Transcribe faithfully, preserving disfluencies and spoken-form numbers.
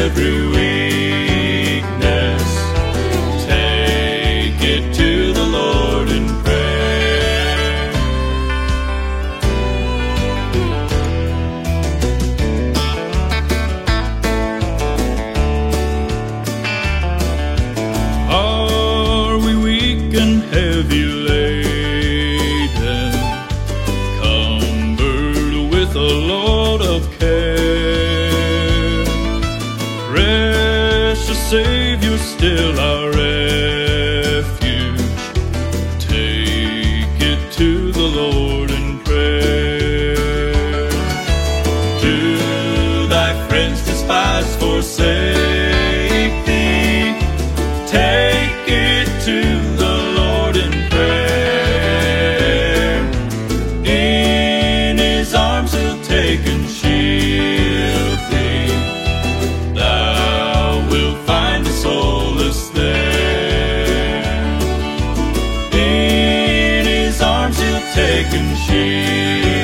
every weakness. Take it to the Lord in prayer. Are we weak and heavy laden, cumbered with a load of care? Precious Savior, still our refuge. Take it to the Lord in prayer. Do thy friends despise, forsake thee? Take it to the Lord in prayer. In his arms he'll take and shield thee. Thou wilt find a solace there. In his arms he'll take and shield